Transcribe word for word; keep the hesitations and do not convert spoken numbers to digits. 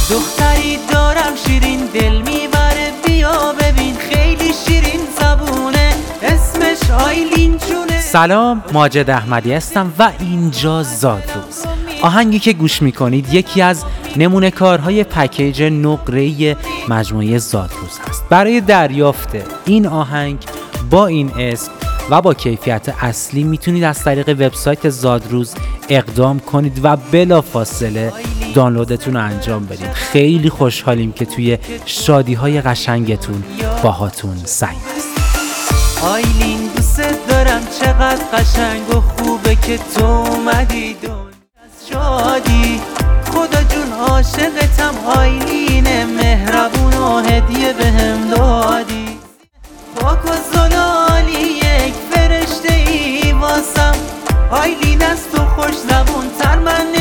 دختری دارم شیرین دل میبره، بیا ببین خیلی شیرین زبونه، اسمش آیلین جونه. سلام، ماجد احمدی هستم و اینجا زادروز. آهنگی که گوش میکنید یکی از نمونه کارهای پکیج نقره‌ای مجموعه زادروز هست. برای دریافت این آهنگ با این اسم و با کیفیت اصلی میتونید از طریق وبسایت زادروز اقدام کنید و بلافاصله دانلودتون رو انجام بدید. خیلی خوشحالیم که توی شادی‌های قشنگتون باهاتون سعی هست. آیلین دوست دارم، چقدر قشنگ و خوبه که تو اومدی دنیا از شادی. خدا جون عاشقتم آیلین، مهربون و هدیه بهم دادی. پاک و زلالی یک فرشته ای واسم، آیلین از تو خوش زبون تر من